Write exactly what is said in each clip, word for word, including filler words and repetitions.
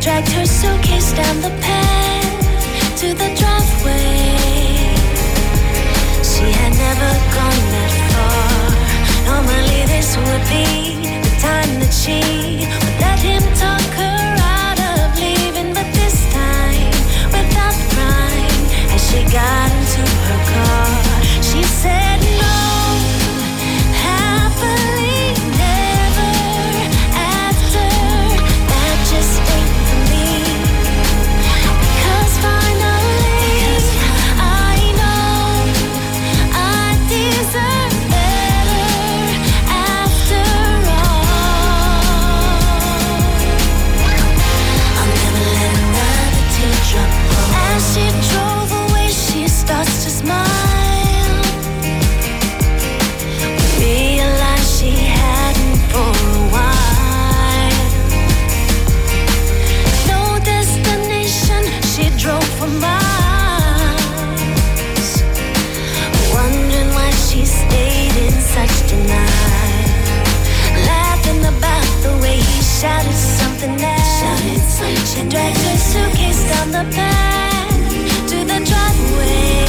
dragged her suitcase down the path to the driveway. She had never gone that far. Normally this would be the time that she would let him talk her out of leaving, but this time, without crying, as she got into her car, she said no. Happily never after. That just ain't for me. Because finally I know I deserve better after all. I'll never let another teardrop fall. As she drove away, she starts to smile. Realized she hadn't for a while. No destination, she drove for miles, wondering why she stayed in such denial, laughing about the way he shouted something else, and dragged her suitcase down the path to the driveway.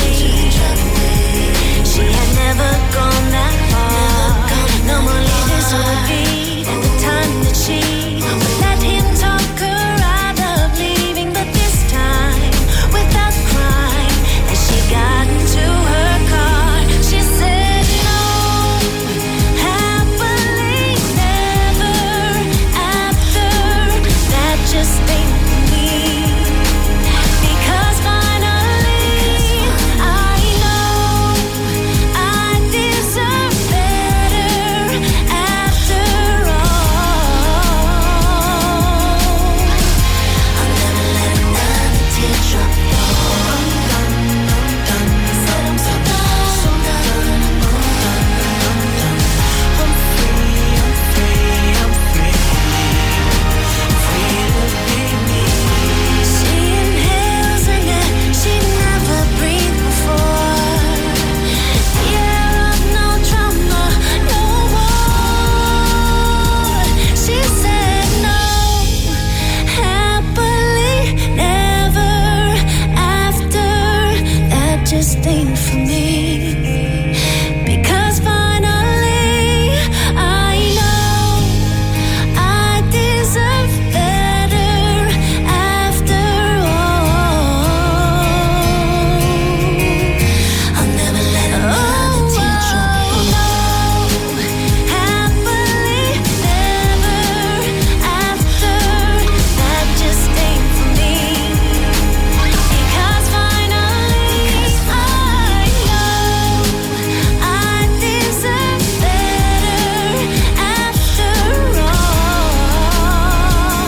She had never gone that far. Normally this would be the time that she would let him talk her out of leaving, but this time, without crying, as she got into her car, she said no. Happily never after. That just ain't for me. Because finally I know I deserve better after all. I'll never let another teardrop fall. I'm done, said I'm so done, so done, I'm done. I'm free, I'm free, I'm free, free to be me. She inhales an air she'd never breathed before. The air of no trauma, no war. She said no. Happily never after. That just ain't for me. Because finally I know I deserve better after all. I'll never let another teardrop fall. Happily never after. That just ain't for me. Because finally I know I deserve better after all.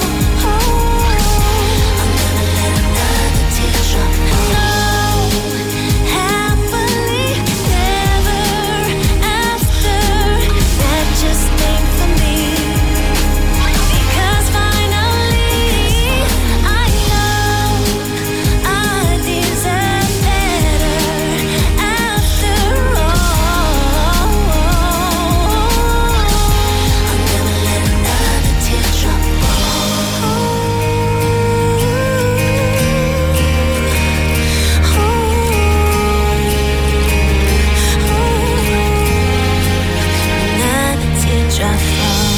I'll never let another teardrop fall. Happily never after. That just ain't for me. Because finally I know I deserve better after all. I'll never let another teardrop Another teardrop fall.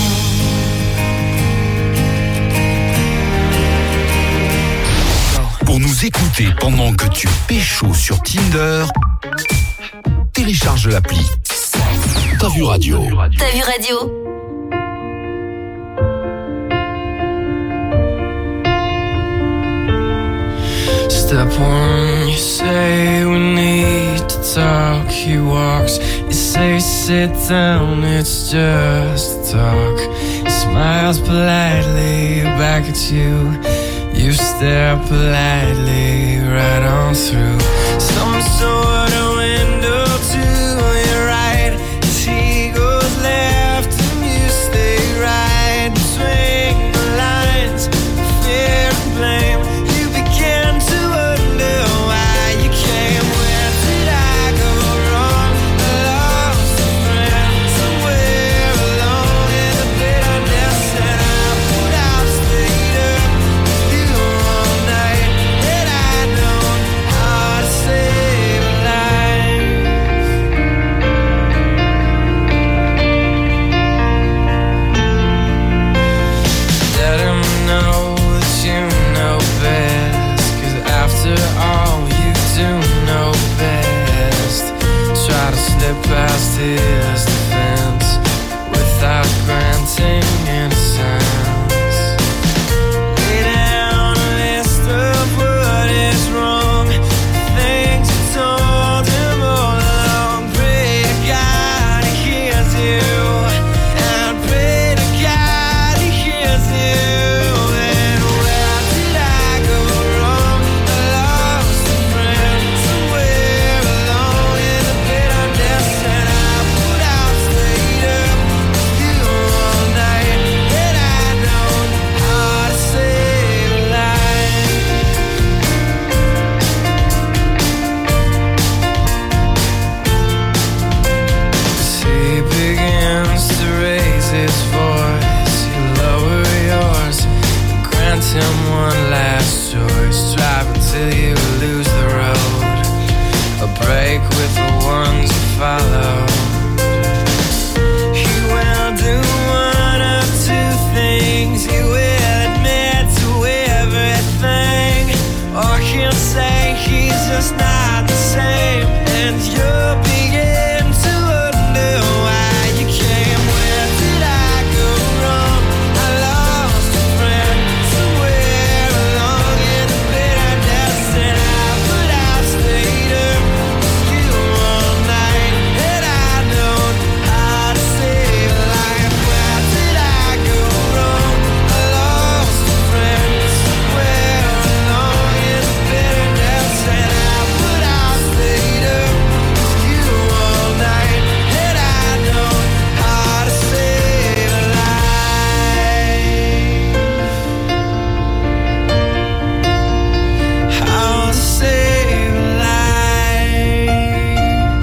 Pour nous écouter pendant que tu pécho sur Tinder, télécharge l'appli T'as vu radio. T'as vu radio? Step one, you say we need to talk. He walks, you say sit down, it's just talk. He smiles politely back at you. You stare politely right on through some sort of window to your right. As he goes left and you stay right between the lines, fear and blame. You begin to wonder why you came. Where did I go wrong? I lost a friend somewhere alone in the bitterness, and I put out straight up. You his defense without granting innocence. Lay down a list of what is wrong, things you told him all along. Pray to God he hears you, and pray to God he hears you. And where did I go wrong? I lost a friend somewhere along in the bitterness, and I put out straight up you all night, and I know how to save a life. As he begins to raise his voice, you lower yours and grant him one last choice. Drive until you lose the road, a break with the ones you follow. He will do one of two things. He will admit to everything, or he'll say he's just not the same, and you'll begin to wonder why you came. Where did I go wrong? I lost a friend somewhere along in the bitterness, and I put out straight up you all night, and I know how to save a life. Where did I go wrong? I lost a friend somewhere along in the bitterness, and I put out straight up you all night, and I know how to save a life. How to save a life.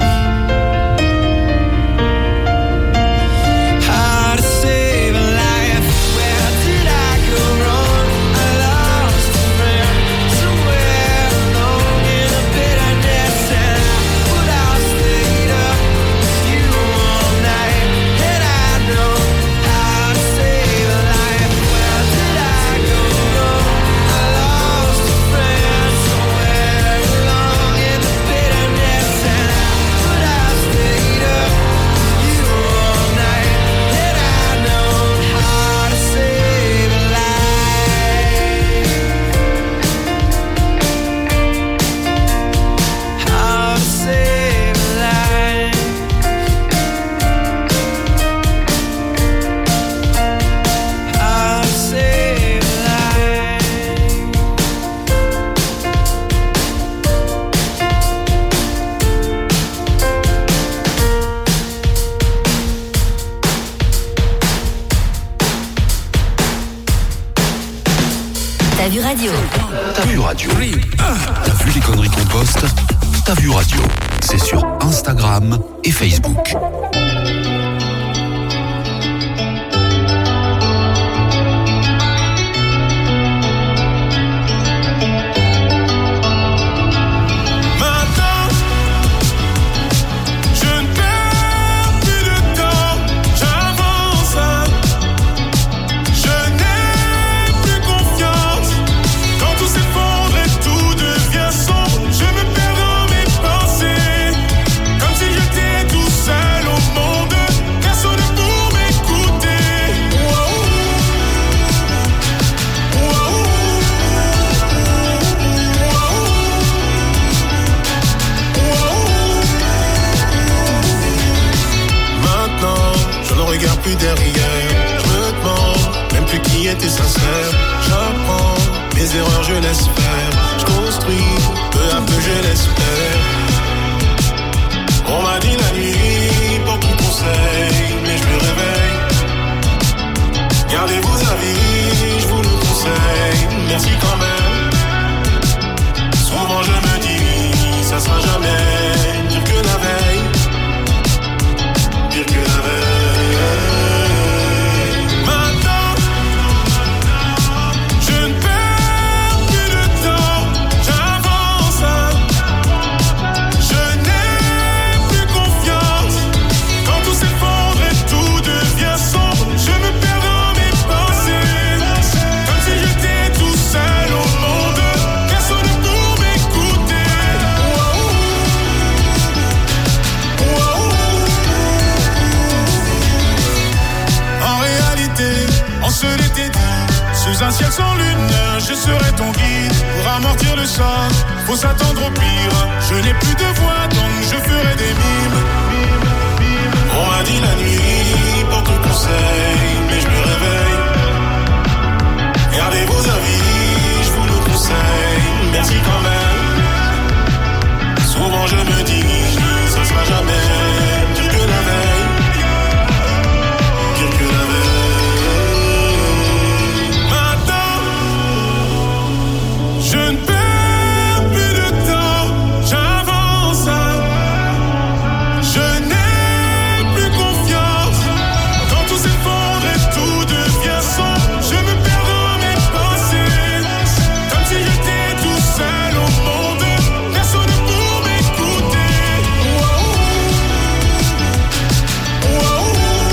How to save a life. Where did I go wrong? I lost a friend somewhere along in the bitterness, and I put out straight up you all night, and I know how to save a life. Where did I go wrong? I lost a friend somewhere along in the bitterness, and I put out straight up you all night, and I know how to save a life. How to save a life. How to save a life. T'as vu radio? T'as vu radio? T'as vu les conneries qu'on poste? T'as vu radio? C'est sur Instagram et Facebook. Maintenant, je ne perds plus de temps, j'avance. Je n'ai plus confiance quand tout s'effondre et tout devient sombre. Je me perds dans mes pensées, comme si j'étais tout seul au monde. Personne pour m'écouter. Wow. Wow. Maintenant, je ne regarde plus derrière. Je me demande même plus qui était sincère. J'apprends mes erreurs, je laisse faire. Je construis, peu à peu je l'espère. On m'a dit la nuit, beaucoup de conseils, mais je me réveille. Gardez vos avis, je vous le conseille. Merci quand même. Souvent je me dis, ça sera jamais pire que la veille. Pire que la veille. Maintenant, je ne perds plus de temps, j'avance. Sous un ciel sans lune, je serai ton guide. Pour amortir le choc, faut s'attendre au pire. Je n'ai plus de voix, donc je ferai des mimes. On m'a dit la nuit, porte conseil, mais je me réveille. Gardez vos avis, je vous le conseille. Merci quand même. Souvent je me dis, ça sera jamais pire que la veille. Pire que la veille. Maintenant, je ne perds plus de temps, j'avance. Je n'ai plus confiance. Quand tout s'effondre et tout devient sombre, je me perds dans mes pensées. Comme si j'étais tout seul au monde, personne pour m'écouter. Wow. Wow.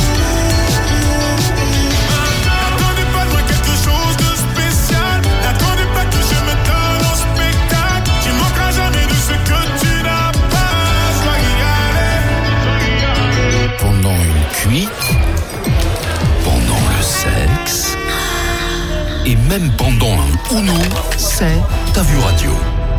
N'attendez pas de moi quelque chose de spécial. N'attendez pas que je me donne en spectacle. Tu manqueras jamais de ce que tu n'as pas. Soyez allé. Pendant une cuite, pendant le sexe, et même pendant un Uno, c'est T'as vu radio.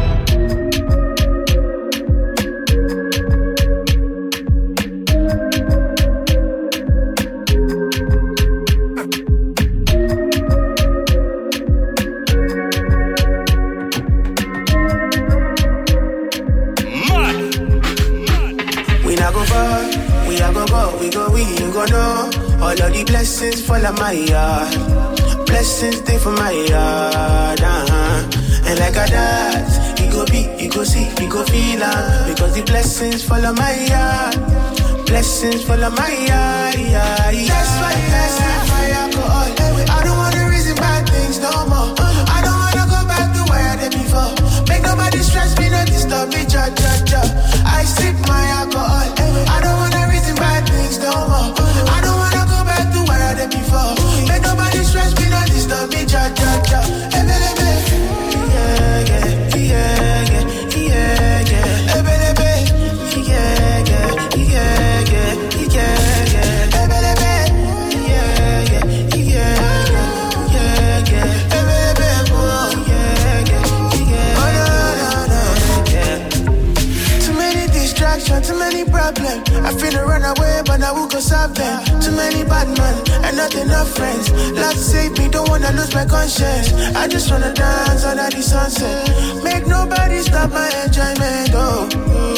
We not go far, we a go go, we go we, you go know. All of the blessings fall on my yard. Blessings stay for my yard, uh-huh. And like a dance, you go be, you go see, you go feel uh, because the blessings fall on my yard. Blessings fall on my yard, yeah, yeah. That's why I say fire alcohol. I don't wanna reason bad things no more. I don't wanna go back to where I did before. Make nobody stress me, no disturb me, cha cha cha. I sip my alcohol. I don't wanna reason bad things no more. I don't wanna go back to where I did before. Make nobody stress me, no disturb me, cha cha cha. Hey, baby, baby. Yeah, yeah, yeah, yeah, yeah, yeah. Hey, baby, baby. Yeah, yeah, yeah, yeah, yeah, yeah. Hey, baby, baby. Yeah, yeah, yeah, yeah, yeah. Hey, baby, baby. Oh, yeah, yeah, yeah. Oh, no, no, no, yeah. Too many distractions, too many problems. I finna run away, but I will go solve them. Too many bad men and not enough friends. Lord save me, don't wanna lose my conscience. I just wanna dance under the sunset. Make nobody stop my enjoyment. Oh,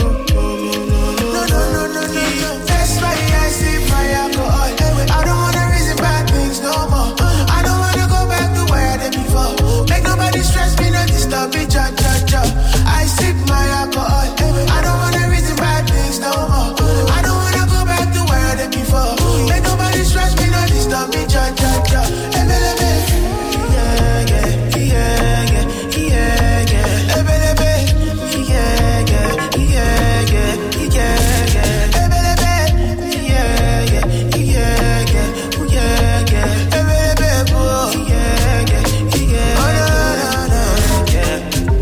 no, no, no, no, no. That's why I sip my alcohol. I don't wanna reason bad things no more. I don't wanna go back to where I did before. Make nobody stress me, no disturb me, cha cha cha. I sip my alcohol. I don't wanna reason bad things no more. I don't wanna go back to where I did before. Make nobody stress me, no disturb me, cha cha cha. Hey, baby, baby. Yeah, yeah, yeah, yeah, yeah, yeah. Hey, baby, baby. Yeah, yeah, yeah, yeah, yeah, yeah. Hey, baby, baby. Yeah, yeah, yeah, yeah, yeah, yeah. Hey, baby, baby. Oh, yeah, yeah, yeah. Oh, no, no, no, yeah.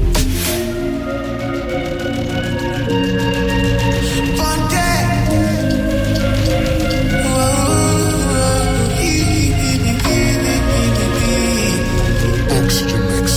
Ponte. Oxygen mix.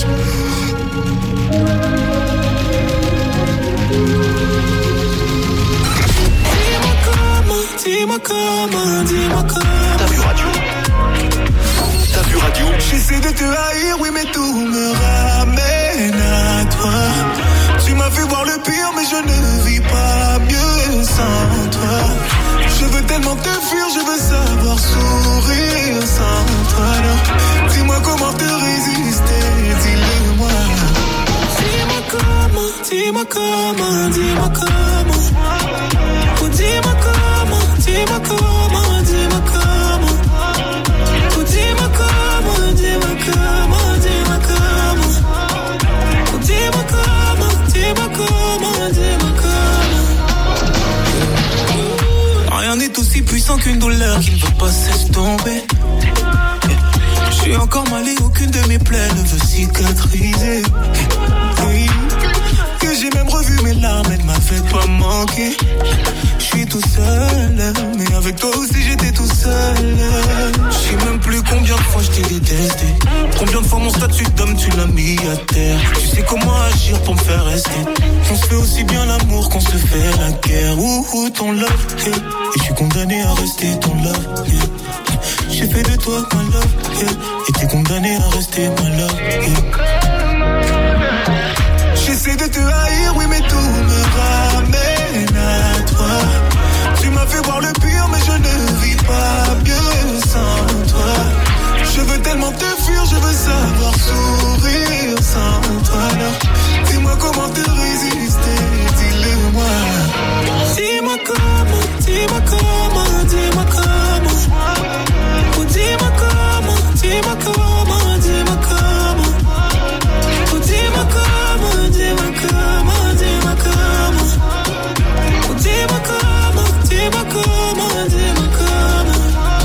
Dis-moi comment, dis-moi comment, dis-moi comment. T'as vu radio. T'as vu radio. J'essaie de te haïr, oui, mais tout me ramène à toi. Tu m'as fait voir le pire, mais je ne vis pas mieux sans toi. Je veux tellement te fuir, je veux savoir sourire sans toi. Non. Dis-moi comment te résister, dis-le-moi. Dis-moi comment, dis-moi comment, dis-moi comment. Oh, dis-moi comment, dis-moi comment, dis-moi comment. Oh, dis-moi comment, dis-moi comment, dis-moi comment. Oh, dis-moi comment, dis-moi comment, dis-moi comment. Rien n'est aussi puissant qu'une douleur qui ne veut pas s'estomper. Je suis encore mal et aucune de mes plaies ne veut cicatriser. Oui. Que j'ai même revu mes larmes, elle m'a fait pas manquer. Je suis tout seul, mais avec toi aussi j'étais tout seul. Je sais même plus combien de fois je t'ai détesté. Combien de fois mon statut d'homme tu l'as mis à terre. Tu sais comment agir pour me faire rester. On se fait aussi bien l'amour qu'on se fait la guerre. Ouh, ouh ton love, yeah. Et je suis condamné à rester ton love, yeah. J'ai fait de toi ma love, yeah. Et t'es condamné à rester ma love, yeah. J'essaie de te haïr, oui mais tout me ramène à toi. Tu m'as fait voir le pire mais je ne vis pas mieux sans toi. Je veux tellement te fuir, je veux savoir sourire sans toi. Alors, dis-moi comment te résister, dis-le-moi. Dis-moi comment, dis-moi comment, dis-moi comment. Oh, dis-moi comment, dis-moi comment, dis-moi comment. Oh, dis-moi comment, dis-moi comment, dis-moi comment. Oh, dis-moi comment, dis-moi comment, dis-moi comment.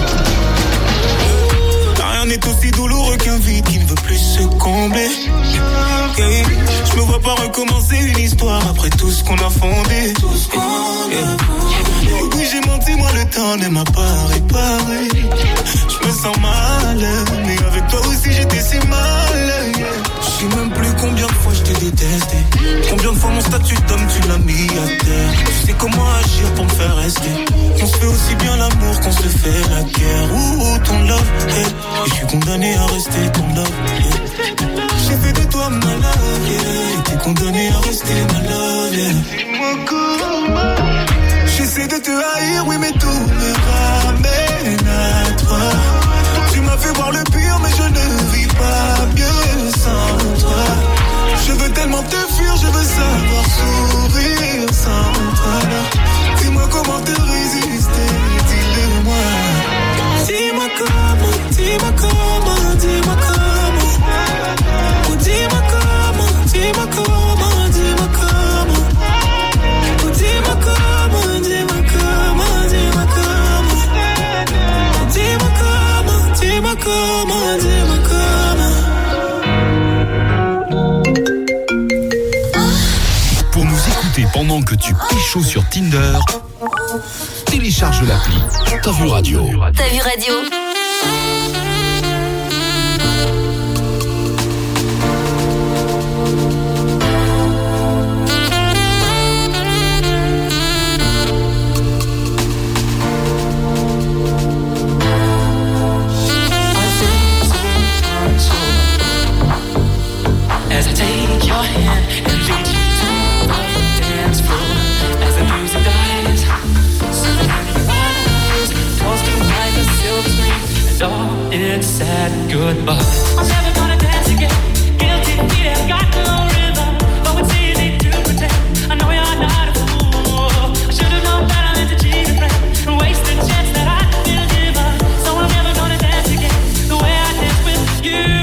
Rien n'est aussi douloureux qu'un vide qui ne veut plus se combler. Okay. Je me vois pas recommencer une histoire après tout ce qu'on a fondé. Tout ce qu'on a fondé. Oui, j'ai menti, moi le temps ne m'a pas réparé. Je me sens mal, mais avec toi aussi j'étais si mal. Yeah. Je sais même plus combien de fois je t'ai détesté. Combien de fois mon statut d'homme tu l'as mis à terre. Tu sais comment agir pour me faire rester. On se fait aussi bien l'amour qu'on se fait la guerre. Ouh, ouh ton love, yeah. Et je suis condamné à rester ton love, yeah. J'ai fait de toi ma love, yeah. Et t'es condamné à rester ma love, yeah. Dis-moi comment. J'essaie de te haïr, oui mais tout me ramène à toi. Tu m'as fait voir le pire mais je ne vis pas mieux sans toi. Je veux tellement te fuir, je veux savoir sourire sans toi. Dis-moi comment te résister, dis-le-moi. Dis-moi comment, dis-moi comment, dis-moi comment. Oh, dis-moi comment, dis-moi comment, dis-moi comment. Oh, dis-moi comment, dis-moi comment, dis-moi comment. Oh, dis-moi comment, dis-moi comment, dis-moi comment. Pour nous écouter pendant que tu pécho sur Tinder, télécharge l'appli T'as vu radio. T'as vu radio? As I take your hand and lead you to the dance floor, as the music dies, something in your eyes falls to like a silver screen, and all it's said goodbye. I'm never gonna dance again. Guilty feet have got no rhythm, though it's easy to pretend. I know you're not a fool. I should've known better than to cheat a friend and waste the chance that I feel given. So I'm never gonna dance again the way I dance with you.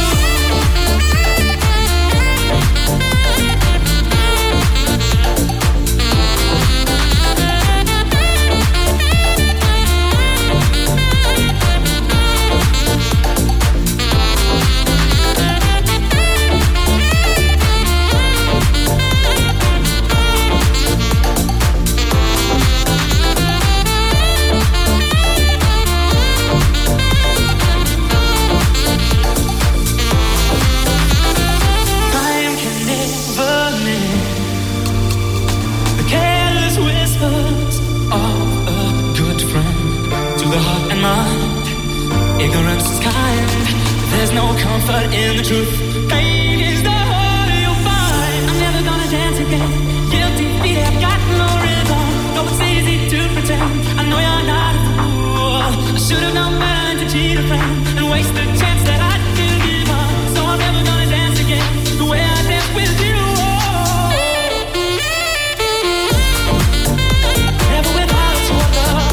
Ignorance is kind. There's no comfort in the truth. Pain is the harder you'll find. I'm never gonna dance again. Guilty feet have got no rhythm. Though it's easy to pretend. I know you're not a fool. I should've known better than to cheat a friend and waste the chance that I didn't give up. So I'm never gonna dance again the way I dance with you. Never without your love.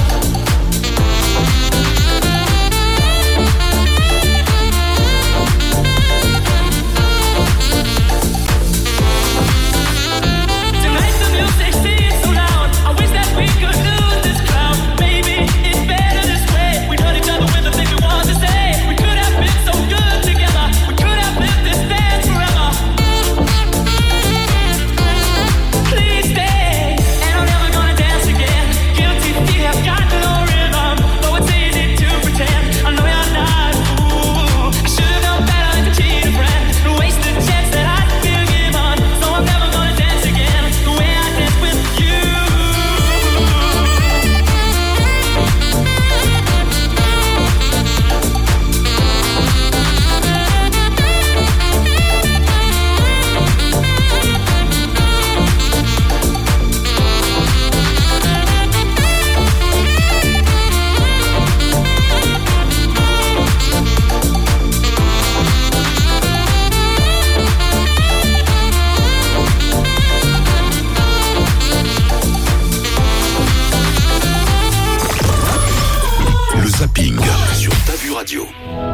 Radio.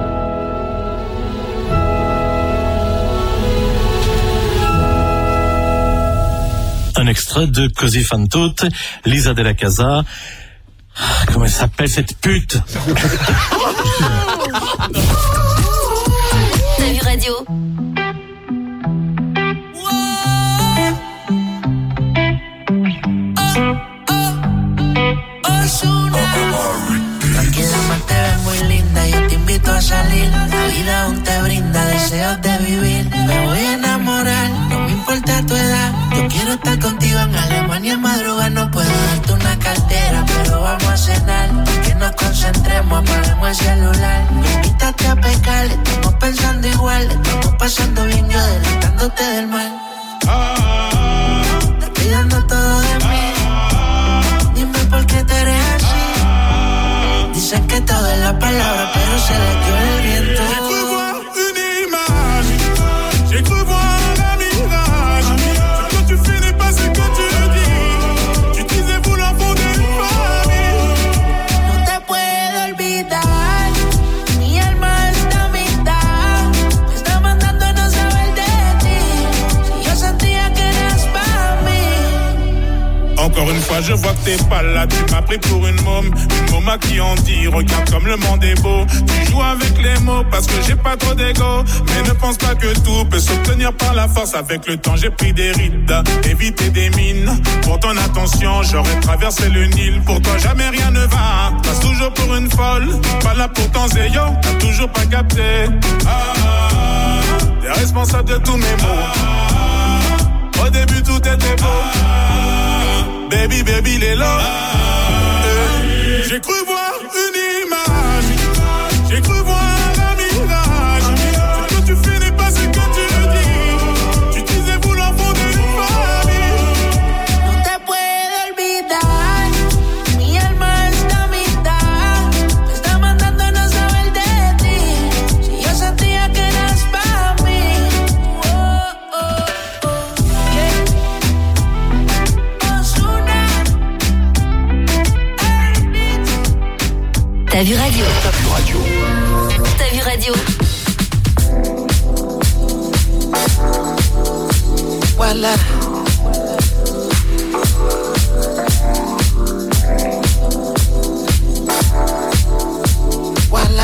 Un extrait de Così fan tutte, Lisa Della Casa. Ah, comment elle s'appelle cette pute? T'as vu Radio? Salir, la vida aún te brinda deseos de vivir. Me voy a enamorar, no me importa tu edad. Yo quiero estar contigo en Alemania en madrugada. No puedo darte una cartera, pero vamos a cenar. Que nos concentremos, apagamos el celular. Me invitaste a pescar, estamos pensando igual. Estamos pasando bien, yo delantándote del mal. Te estoy dando todo de mí. Dime por qué te eres así. Dicen que todo es la palabra, pero se le dio el viento. J'ai cru voir une image, j'ai cru voir un mirage. Ce que tu fais n'est pas ce que tu dis. Tu disais vouloir fonder une famille. No te puedo olvidar, mi alma está a mitad. Me está mandando a no saber de ti. Si yo sentía que eras para mí. Encore une fois, je vois que t'es pas là. Tu m'as pris pour une môme, une môme à qui on dit regarde comme le monde est beau. Tu joues avec les mots parce que j'ai pas trop d'ego. Mais ne pense pas que tout peut s'obtenir par la force. Avec le temps, j'ai pris des rides, éviter des mines. Pour ton attention, j'aurais traversé le Nil. Pour toi, jamais rien ne va. Passe toujours pour une folle. Pas là pour ton zéyo, t'as toujours pas capté. Ah, t'es responsable de tous mes mots. Au début, tout était beau. Baby, baby, les là. Euh, j'ai cru voir une image. J'ai cru voir un mirage. Ce que tu fais n'est pas ce que tu dis. Tu disais vouloir fonder une famille. No te puedo olvidar, mi alma está a mitad. Me está mandando a no saber de ti. Si yo sentía que eras para mí. Oh, oh, oh, yeah. Ozuna. T'as vu Radio? T'as vu Radio. T'as vu Radio? Voila. Voila.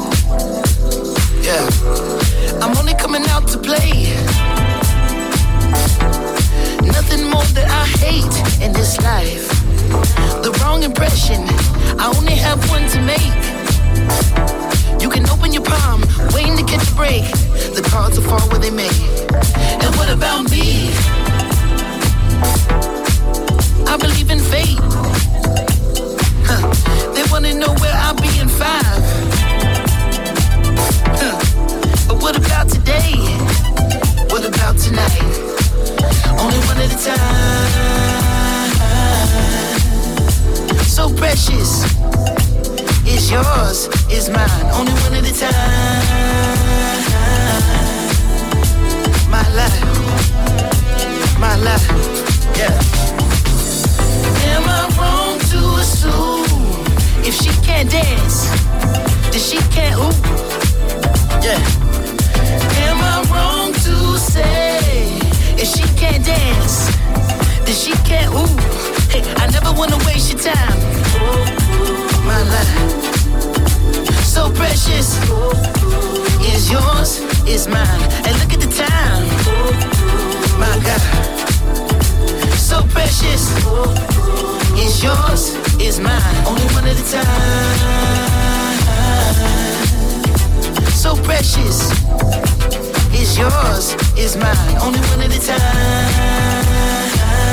Yeah. I'm only coming out to play. Nothing more that I hate in this life. The wrong impression, I only have one to make. You can open your palm, waiting to catch a break. The cards will fall where they may. And what about me? I believe in fate. Huh. They wanna know where I'll be in five. Huh. But what about today? What about tonight? Only one at a time. So precious. It's yours, it's mine. Only one at a time. My life, my life, yeah. Am I wrong to assume if she can't dance, then she can't ooh? Yeah. Am I wrong to say if she can't dance, then she can't ooh? Hey, I never wanna waste your time. My life, so precious. Is yours, is mine. And look at the time. My God, so precious. Is yours, is mine. Only one at a time. So precious. Is yours, is mine. Only one at a time.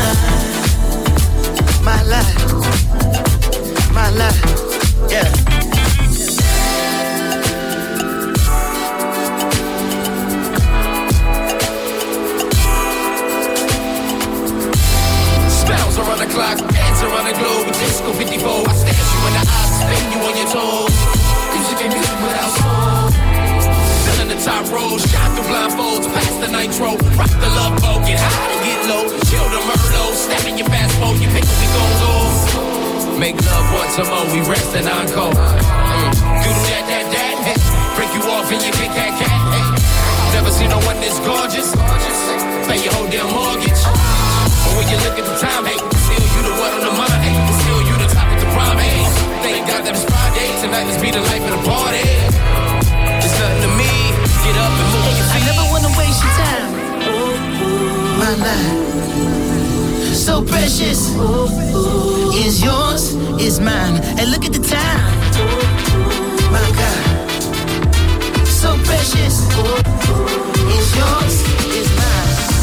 My life, my life, yeah. Spells around the clock, dance around the globe. Disco fifty-four, I stare you in the eyes, spin you on your toes. Music ain't music without soul. Still in the top row, shot through blindfolds, past the nitro. Rock the love boat, get high and get low. Chill the Merlot, step in your fast mode, you pick what we gon' go. Make love once or more, we rest and encore. Mm. Do that, that, that, life and you can cat cat. Hey, never seen no one this gorgeous. Pay your whole damn mortgage. But when you look at the time, hey, still you the one on the mind, hey, still you the top of the prime, hey. Thank God that it's Friday, tonight let's be the life of the party. It's nothing to me, get up and move your feet. I never wanna waste your time. My life, so precious, is yours, is mine. And look at the time, my God, so precious, is yours, is mine.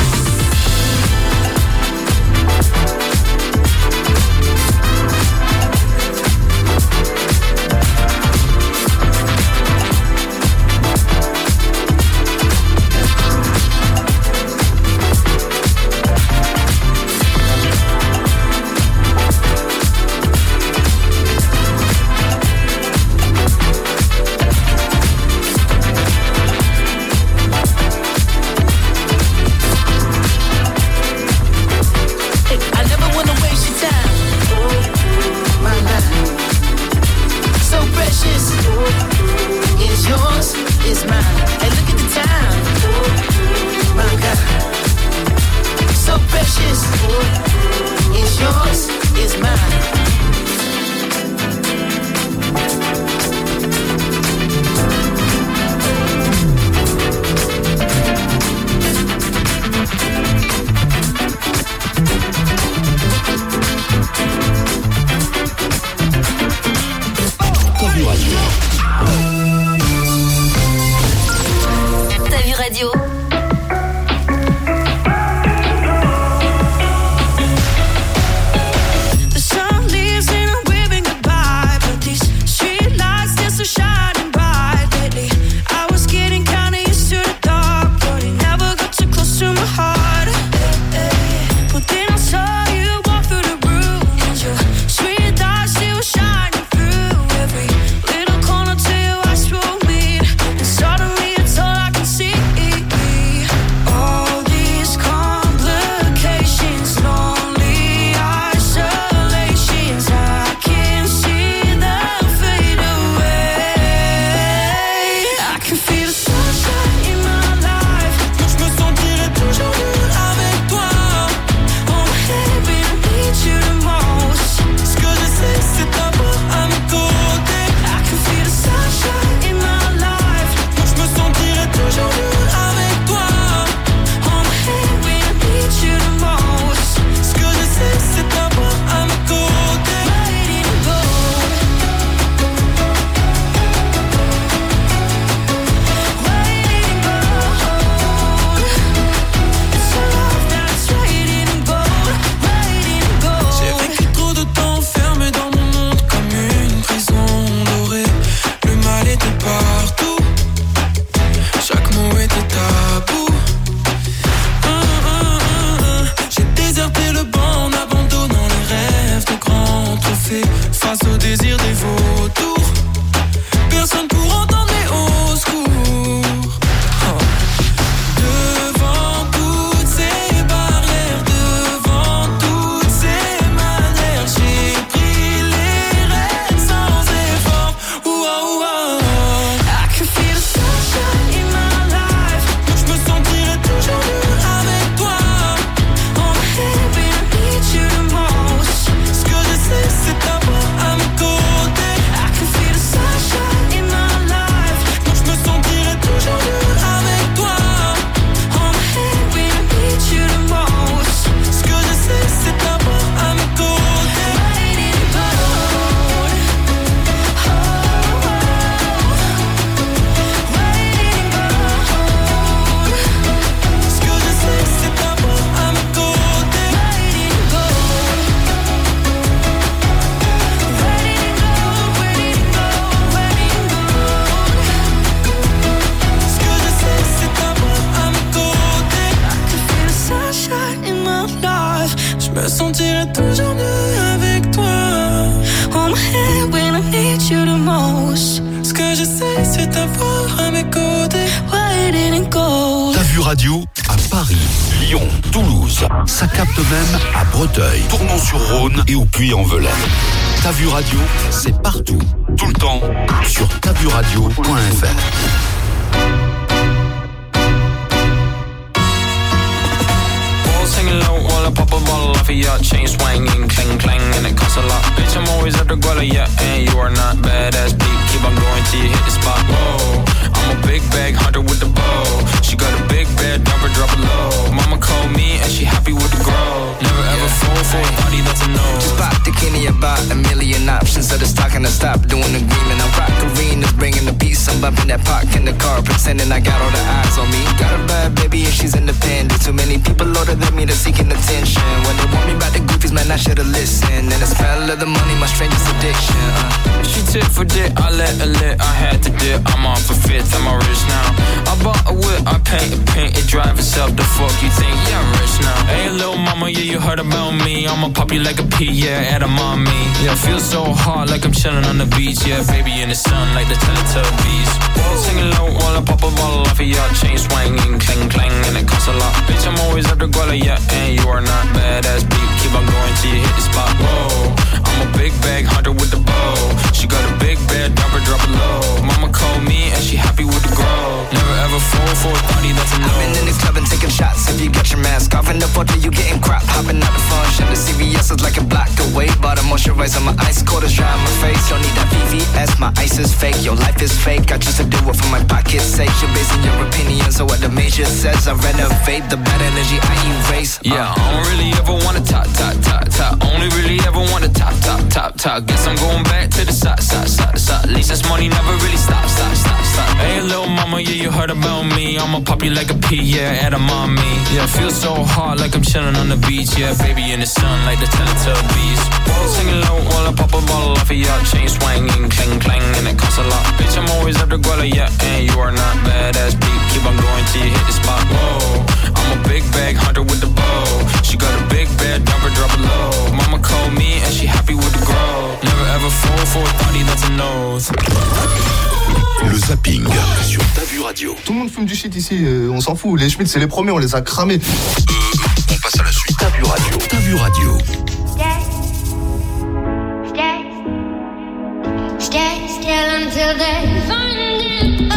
me sentirai toujours mieux avec toi. On my head when I need you the most. Ce que je sais, c'est t'avoir à mes côtés. Why didn't go? T'as vu radio à Paris, Lyon, Toulouse. Ça capte même à Breteuil, Tournon-sur-Rhône et au Puy-en-Velay. T'as vu radio, c'est partout, tout le temps, sur t'as vu radio point f r. Singing low while I pop a bottle off of your chain swinging, clang clang, and it costs a lot. Bitch, I'm always at the guala, yeah, and you are not badass beat. Keep on going till you hit the spot. Whoa, I'm a big bag hunter with the bow. She got a big bed, drop her, drop it low. Mama called me and she happy with the grow. Never ever yeah. fall for a body that's a no. Just pop the Kenny about a million options. So the stock and I stop doing the agreement. I rock arenas, bringing the peace. I'm bumping that park in the car, pretending I got all the eyes on me. Got a bad baby and she's independent. Too many people older than me that's seeking attention. When they want me about the goofies, man, I should've listened. And the smell of the money, my strangest addiction. Uh. She tip for dick, I let her lit. I had to dip, I'm off for fifth, I'm all rich now. I bought a whip, I paint it, paint it, drive itself. The fuck you think? Yeah, I'm rich now. Hey, little mama, yeah, you heard about me. I'ma pop you like a pea, yeah, at a mommy. Yeah, I feel so hot like I'm chilling on the beach. Yeah, baby in the sun like the Teletubbies. Singing low while I pop a bottle off of your chain swinging, clang clang, and it costs a lot. Bitch, I'm always at the guala, yeah, and you are not badass beat. Keep on going till you hit the spot. Whoa, I'm a big bag hunter with the bow. She got a big bed, drop her, drop it low. Mama called me and she happy with the grow. Never ever fall for a body that's a no. I've been in this club and taking shots. If you got your mask off in the photo, you getting crap. Hopping out the phone, shut the C V S is like a block away. Bought a moisturizer, my ice cold is dry on my face. Don't need that V V S, my ice is fake. Your life is fake, I choose to do it for my pocket's sake. You're basing your opinions on what the major says. I renovate the bad energy I erase. uh. Yeah, I don't really ever wanna top, top, top, top. Only really ever wanna top, top, top, top. Guess I'm going back to the side, side, side, side. At least this money never really stops, stop, stop, stop. Hey, little mama, yeah, you heard about me. I'ma pop you like a pea, yeah, at a mommy. Yeah, I feel so hot like I'm chilling on the beach. Yeah, baby in the sun like the Teletubbies. Singing low while I pop a bottle off of your chain swinging, clang clang, and it costs a lot. Bitch, I'm always at the guala, yeah, and you are not badass beat. Keep on going till you hit the spot. Whoa, I'm a big bag hunter with the bow. She got a big bed, drop her, drop it low. Mama called me and she happy with the grow. Never ever fall for a body that's a nose. Le zapping sur Ta Vu Radio. Tout le monde fume du shit ici, euh, on s'en fout. Les Schmitt, c'est les premiers, on les a cramés. Euh, on passe à la suite. Ta Vu Radio. Ta Vu Radio. Stay, stay, stay still until they find it.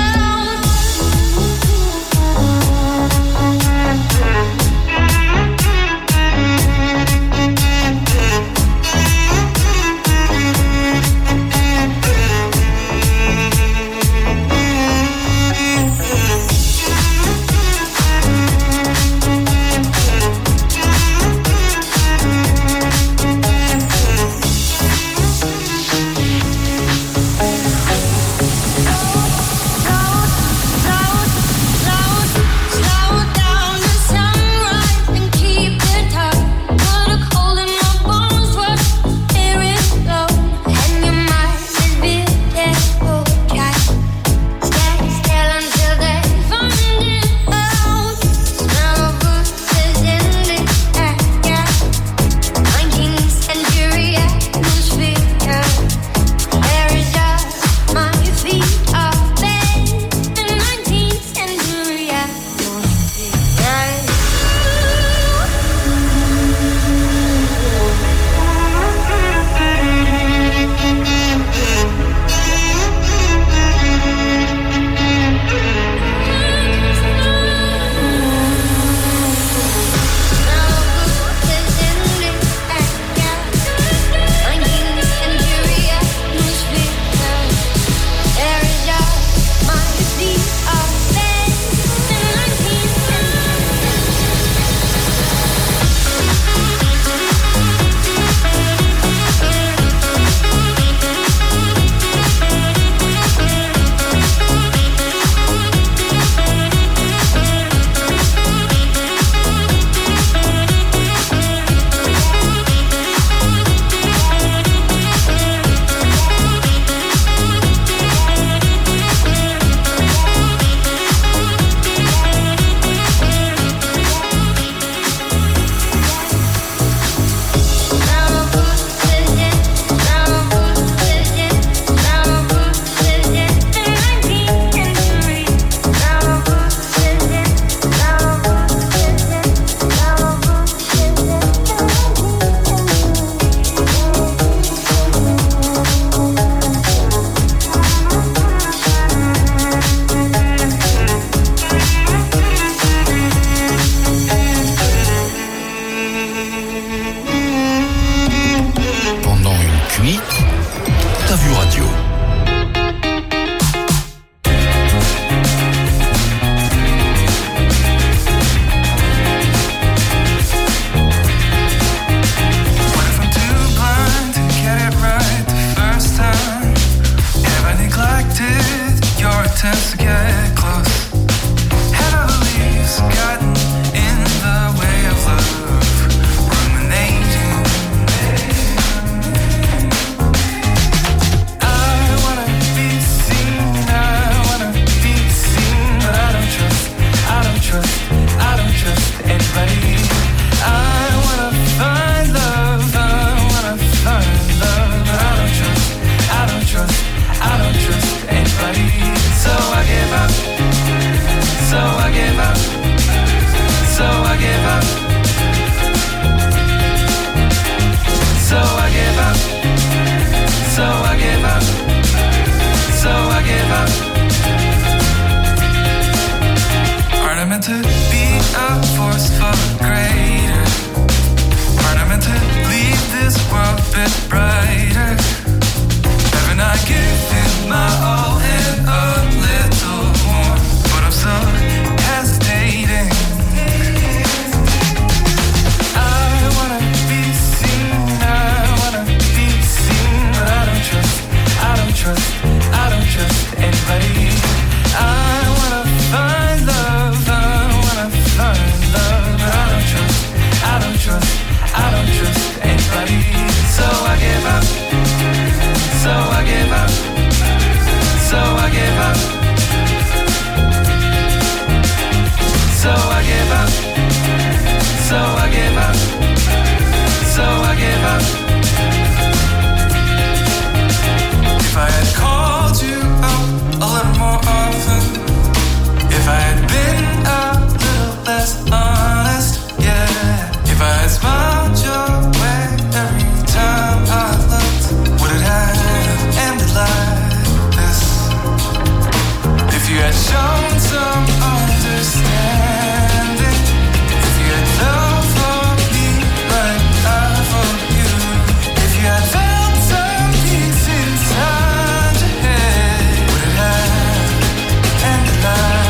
attempts to get close. Heavy beliefs gotten in the way of love, ruminating. I wanna be seen, I wanna be seen, but I don't trust, I don't trust, I don't trust anybody. I wanna find love, I wanna find love, but I don't trust, I don't trust, I don't trust anybody. So I give up, so I give up, so I give up, so I give up, so I give up, so I give up. Aren't I meant to be a force for greater? Aren't I meant to leave this world a bit brighter? Haven't I given my all and a little more? But I'm so hesitating. I wanna be seen, I wanna be seen, but I don't trust, I don't trust, I don't trust anybody. I wanna find love, I wanna find love, but I don't trust, I don't trust, I don't trust anybody. So I give up, so I give up, so I give up, so I give up, so I give up, so I give up. If I had called you out a little more often, if I had been a little less honest, yeah. If I had smiled your way every time I looked, would it have ended like this? If you had shown some understanding, if you had love for me like I for you, if you had felt some peace inside your head, would it have ended like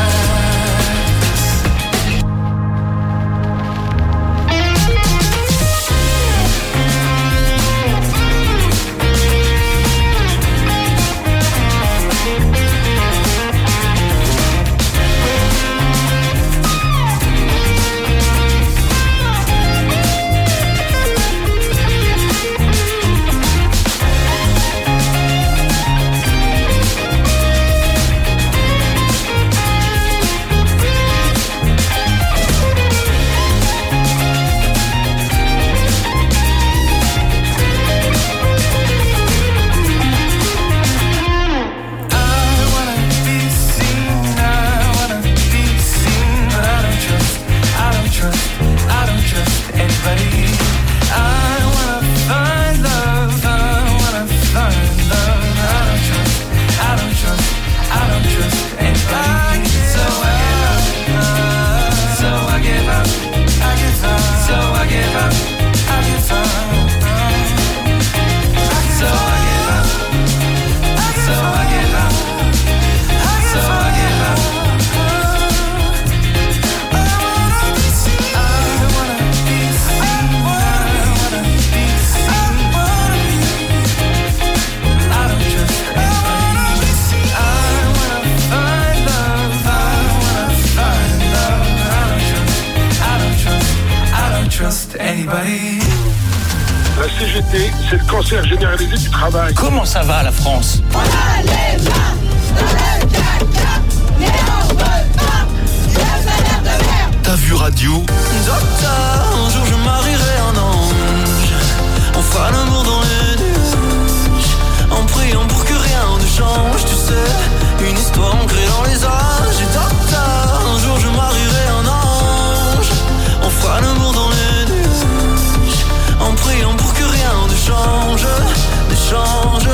La C G T, c'est le cancer généralisé du travail. Comment ça va la France? On a les mains dans le caca, mais on veut pas le salaire de merde. T'as vu radio? Docteur, un jour je marierai un ange. On fera l'amour dans les nuages, en priant pour que rien ne change. Tu sais, une histoire ancrée dans les âges. Et docteur, un jour je marierai un ange. On fera l'amour dans les nuages, en priant pour que rien ne change, ne change.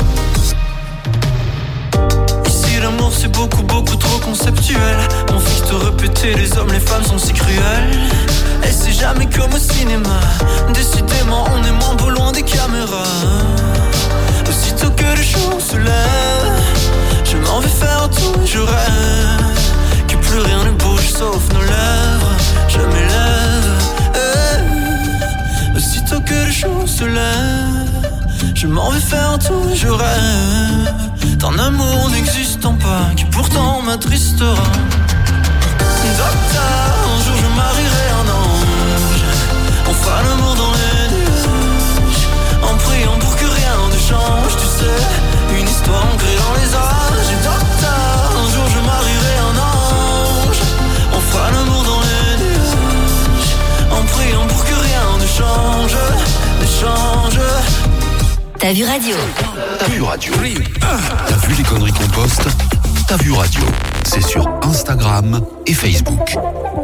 Ici l'amour c'est beaucoup beaucoup trop conceptuel. On fixe te répéter, les hommes les femmes sont si cruels. Et c'est jamais comme au cinéma. Décidément on est moins beau loin des caméras. Aussitôt que le jour se lève, je m'en vais faire tout et je rêve que plus rien ne bouge sauf nos lèvres. Je m'élève, eh. Aussitôt que le jour se lève, je Je m'en vais faire tout, je rêve d'un amour n'existant pas, qui pourtant m'attristera. Docteur, un jour je marierai un ange, on fera l'amour dans les nuages, en priant pour que rien ne change, tu sais, une histoire ancrée dans les âges. Et docteur, un jour je marierai un ange, on fera l'amour dans les nuages, en priant pour que rien ne change, ne change. T'as vu radio? T'as vu radio? T'as vu les conneries qu'on poste? T'as vu radio? C'est sur Instagram et Facebook.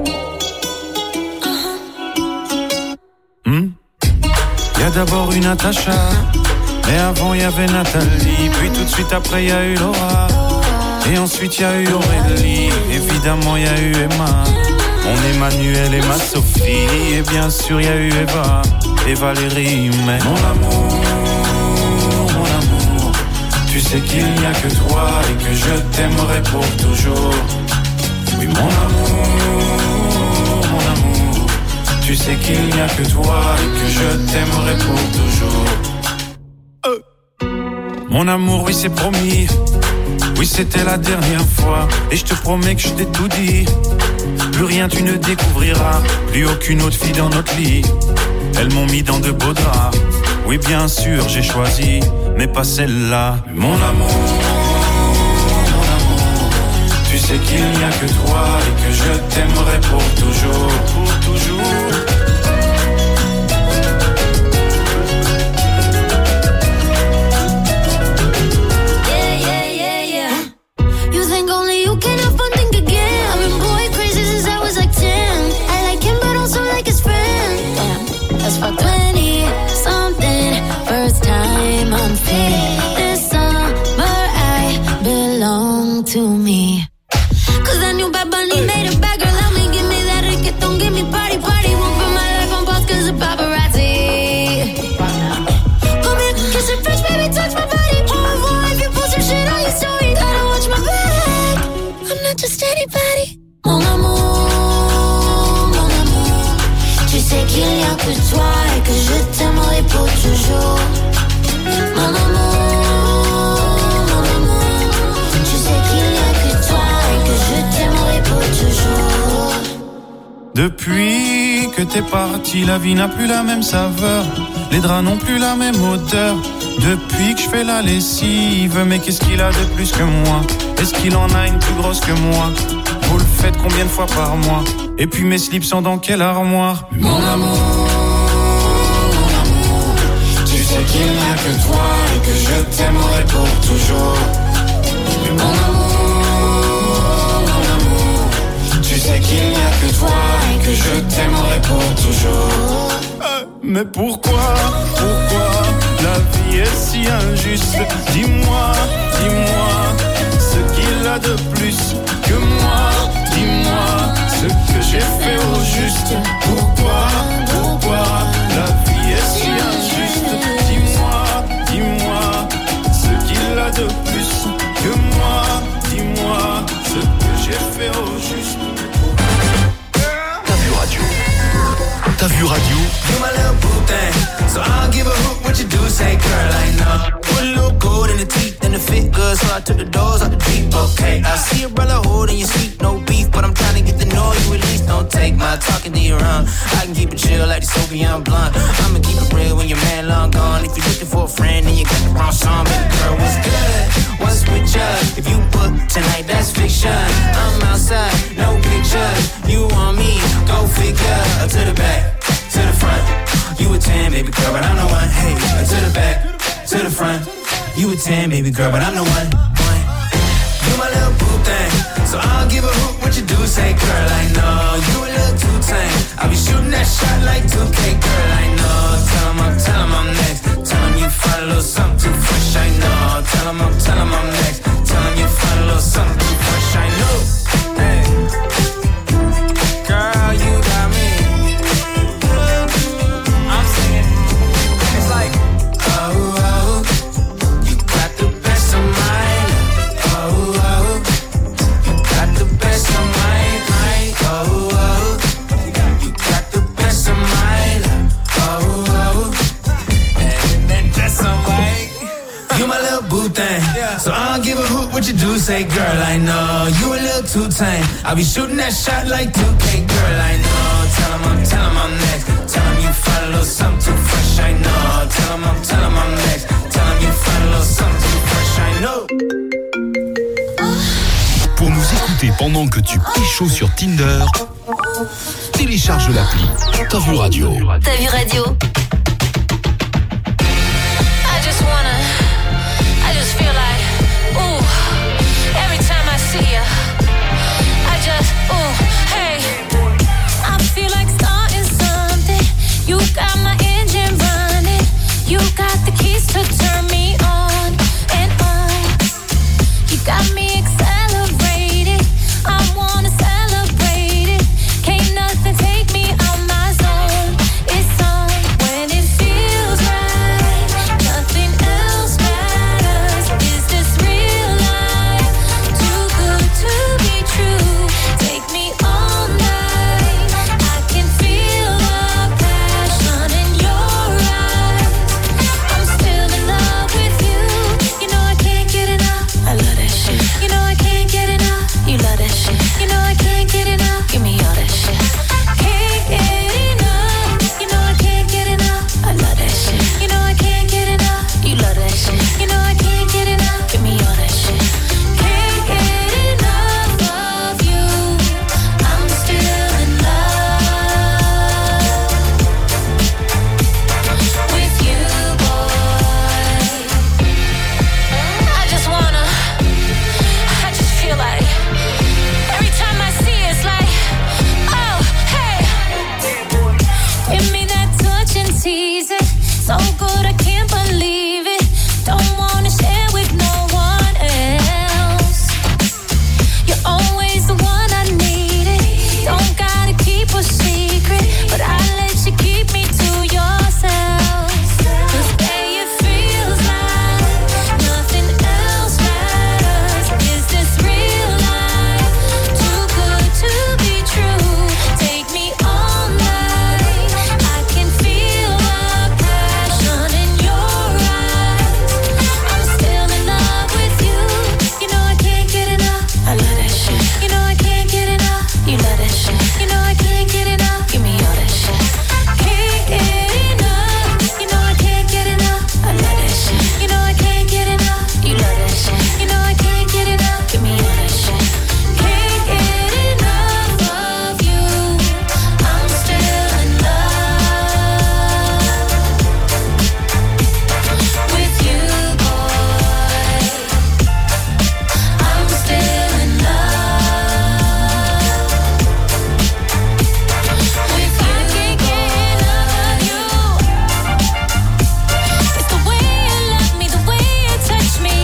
Hmm? Y a d'abord une Natacha, mais avant y avait Nathalie, puis tout de suite après y a eu Laura, et ensuite y a eu Aurélie, évidemment y a eu Emma, mon Emmanuel et ma Sophie, et bien sûr y a eu Eva et Valérie, mais mon amour, mon amour, tu sais qu'il n'y a que toi et que je t'aimerai pour toujours. Oui mon amour, mon amour, tu sais qu'il n'y a que toi et que je t'aimerai pour toujours. euh. Mon amour, oui c'est promis, oui c'était la dernière fois, et je te promets que je t'ai tout dit. Plus rien tu ne découvriras, plus aucune autre fille dans notre lit. Elles m'ont mis dans de beaux draps, oui bien sûr j'ai choisi, mais pas celle-là. Mon amour, mon amour, tu sais qu'il n'y a que toi et que je t'aimerai pour toujours, pour toujours. Yeah, yeah, yeah, yeah. You think only you can have fun, think again. I've been boy crazy since I was like ten. I like him but also like his friend. Damn, that's fucked up. twenty something, first time I'm free. This summer I belong to me. Cause I knew Bad Bunny made a bad girl out me. Give me that reggaeton, give me party, party. Won't put my life on pause cause of paparazzi. Come here, kiss it fresh, baby, touch my body. Au revoir if you post some shit on your story. Gotta watch my back, I'm not just anybody. Mon amour, mon amour, tu sais qu'il n'y a que toi et que je t'aimerai pour toujours. Mon amour, mon amour, tu sais qu'il n'y a que toi et que je t'aimerai pour toujours. Depuis que t'es parti, la vie n'a plus la même saveur, les draps n'ont plus la même odeur. Depuis que je fais la lessive, mais qu'est-ce qu'il a de plus que moi? Est-ce qu'il en a une plus grosse que moi? Vous le faites combien de fois par mois? Et puis mes slips sont dans quelle armoire? Mon amour, mon amour, tu sais qu'il n'y a que toi et que je t'aimerai pour toujours. Mais mon amour, mon amour, tu sais qu'il n'y a que toi et que je t'aimerai pour toujours. Euh, mais pourquoi, pourquoi la vie est si injuste? Dis-moi, dis-moi ce qu'il a de plus que moi. Dis-moi ce que j'ai fait au juste. Pourquoi, pourquoi la vie est si injuste? Dis-moi, dis-moi ce qu'il a de plus que moi. Dis-moi ce que j'ai fait au juste. T'as vu radio? T'as vu radio? You my little boo thing, so I don't give a hoot what you do, say girl, I know. Put a little gold in the teeth and the fit good, so I took the doors out the deep, okay. I see a brother holding your seat, no beef, but I'm trying to get the noise you release. Don't take my talking to your own, I can keep it chill like the Soviet blunt. I'ma keep it real when your man long gone. If you're looking for a friend, then you got the wrong song, baby girl, what's good? What's with you? If you book tonight, that's fiction. I'm outside, no pictures. You want me, go figure. To the back, to the front. You a ten, baby girl, but I'm the one. Hey, to the back, to the front. You a ten, baby girl, but I'm the one. one. You my little boo thing, so I don't give a hoot what you do. Say, girl, I know you a little too tame. I'll be shooting that shot like two K, girl, I know. Tell 'em I'm, tell 'em I'm next. Tell 'em you find a little something too fresh, I know. Tell 'em I'm, tell 'em I'm next. Tell 'em you find a little something too fresh, I know. Hey, girl, you got me. I'm singing. It's like, oh, oh, you got the best of mine. Oh, oh, you got the best of mine. mine. Oh, oh, you got the best of mine. Oh, oh, and then that's of mine. a boo thing. So I don't give a hoot what you do, say, girl, I know you a little too tame. I'll be shooting that shot like two K, girl, I know. Tell him I'm, tell him I'm next. Tell him you find a little something too fresh, I know. Tell him I'm, tell him I'm next. Tell him you find a little something too fresh, I know. Pour nous écouter pendant que tu pécho sur Tinder, télécharge l'appli T'as vu radio. T'as vu radio. I just wanna, I just feel like, ooh, every time I see you, I just, ooh, hey, I feel like starting something. You got my engine running. You got the keys to turn me on and on. You got me accelerated. I wanna celebrate it. Can't nothing take me out my zone. It's on when it feels right. Nothing else matters. Is this real life? Too good to be true. Take me all night. I can feel the passion in your eyes. I'm still in love with you. You know I can't get enough. I love that shit. You know I can't get enough. You love that shit. You know I can't get enough. Give me all that shit. Can't get enough. You know I can't get enough. I love that shit. You know I can't get enough. You love that shit. You know I can't get enough. Give me all that shit. Can't get enough of you. I'm still in love with you, boy. I just wanna, I just feel like every time I see it, it's like, oh, hey. Give me that touch and tease it. So good, I can't believe it. Don't wanna share with no one else. You're always the one I needed. Don't gotta keep a secret, but I let you keep me to yourself. 'Cause babe, it feels like nothing else matters. Is this real life? Too good to be true. Take me all night. I can feel the passion in your eyes. I'm still in love with you. You know I can't get enough. I love that shit. You know I can't get enough. You love that shit. You know I can't get enough. Give me all that shit. Can't get enough. You know I can't get enough. I love that shit. You know I can't get enough. You love that shit. You know I can't get enough. Give me all that shit. Can't get enough of you. I'm still in love with you, boy. I'm still in love with you. I can't get enough of you. It's the way you love me, the way you touch me.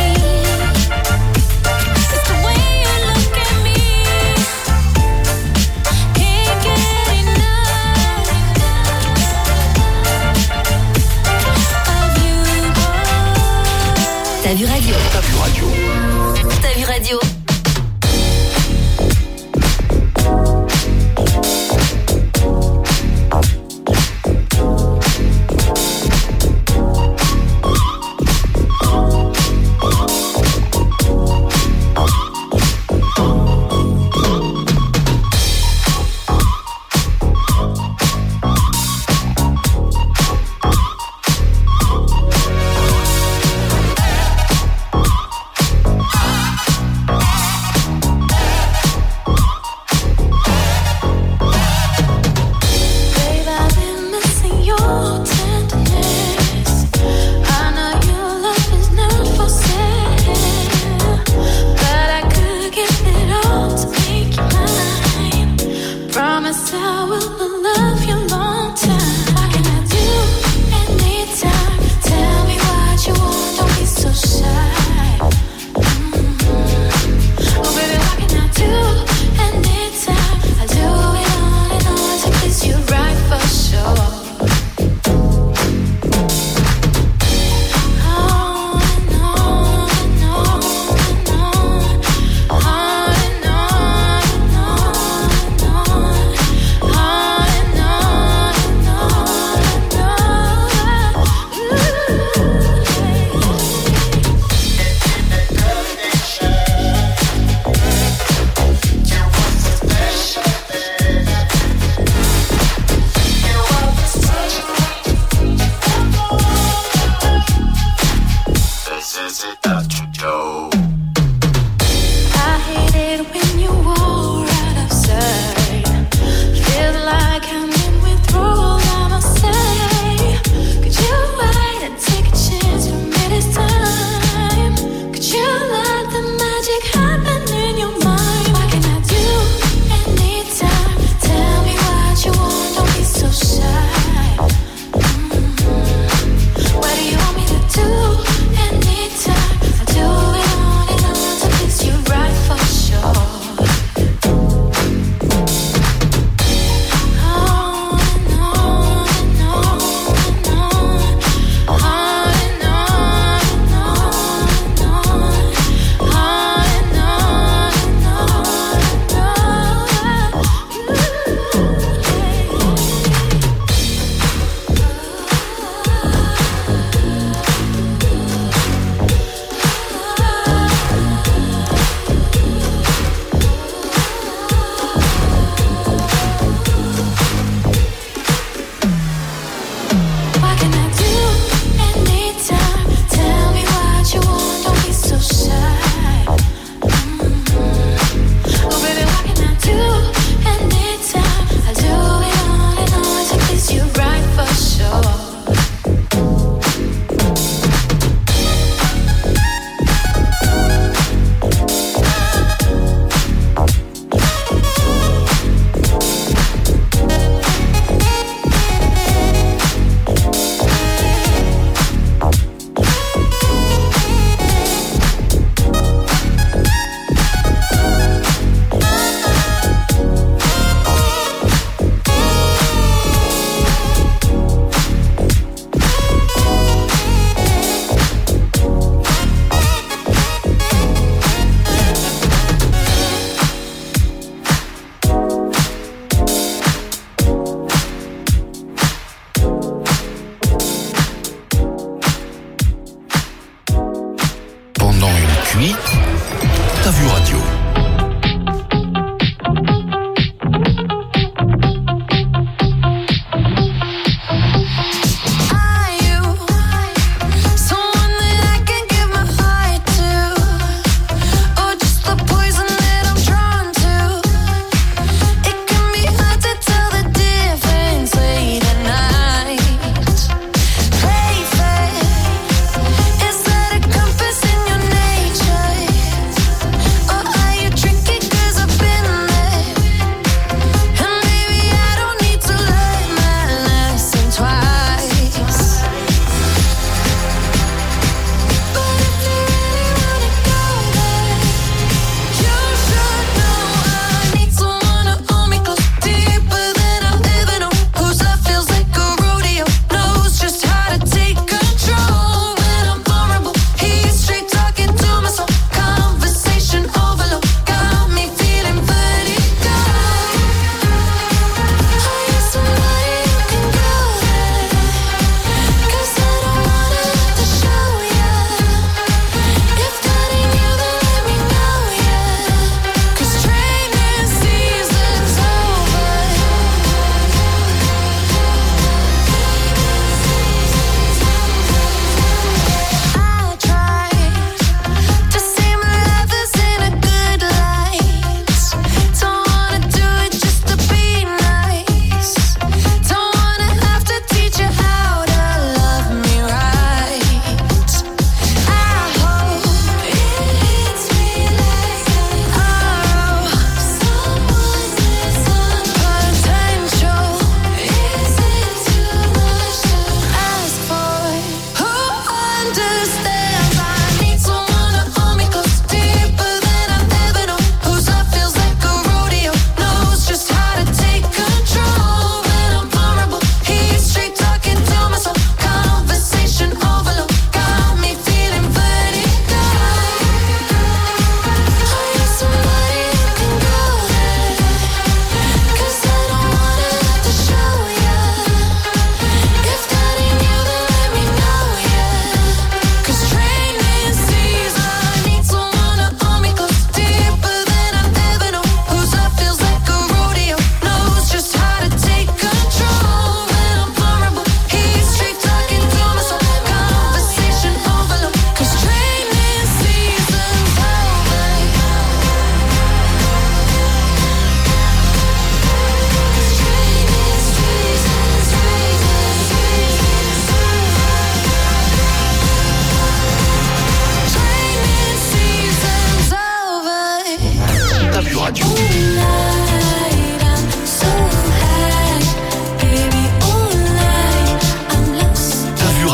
It's the way you look at me. Can't get enough of you, boy. T'as vu radio. T'as vu radio. T'as vu radio. I places it that you go. I hate it when you walk out of sight. Feels like I'm in withdrawal, I must say. Could you wait and take a chance for me this time? Could you let the magic happen in your mind? What can I do anytime? Tell me what you want, don't be so shy. Mm-hmm. What do you want me to do anytime? I do it on and on to please you right for sure. Oh.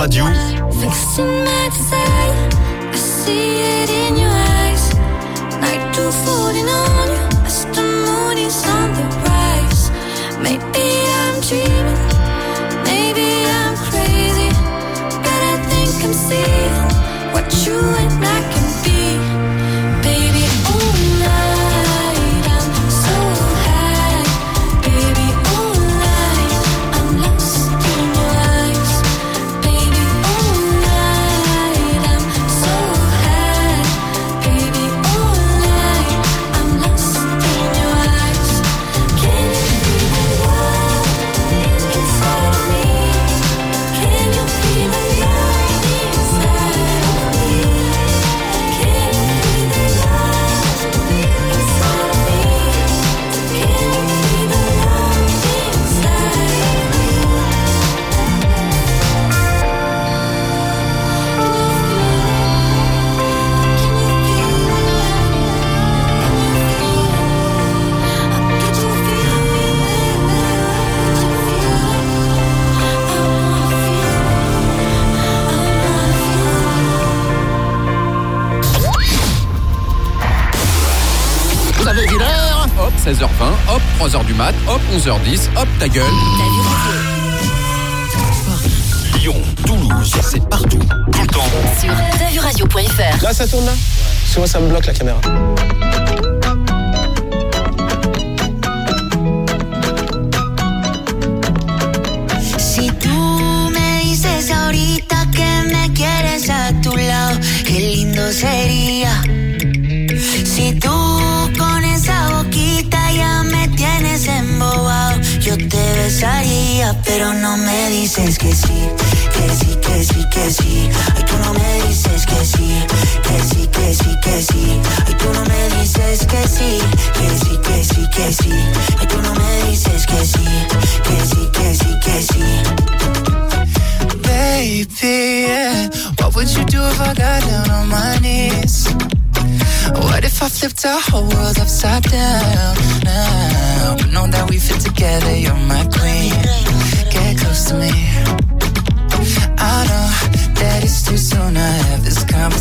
Radio. Fixing my desire, I see it in your eyes. Night two falling on you, as the moon is on the rise. Maybe I'm dreaming, maybe I'm crazy, but I think I'm seeing what you and I can be. Baby, all night I'm so high. Baby, all night I'm lost in your eyes. Baby, all night I'm so high. Baby, all night I'm lost in your eyes. Can you feel the love inside of me? Can you feel the love inside of me? Can you feel the love inside of me? Can you feel the love Vous avez vu l'heure? Hop, seize heures vingt, hop, trois heures du mat, hop, onze heures dix, hop, ta gueule. Lyon, Toulouse, c'est partout, tout le temps. Sur t'as vu radio point f r. Là, ça tourne là? Parce que moi, ça me bloque la caméra. Si tú me dices ahorita que me quieres a tu lado, qué lindo sería. Si tú con esa boquita ya me tienes embobado, yo te besaría, pero no me dices que sí, que sí, que sí, que sí. Ay, tú no me dices que sí, que sí, que sí, que sí. Ay, tú no me dices que sí, que sí, que sí, que sí. Ay, tú no me dices que sí, que sí, que sí, que sí. Baby, yeah. What would you do if I got down on my knees? What if I flipped our whole world upside down now? But know that we fit together, you're my queen. Get close to me. I know that it's too soon to have this conversation.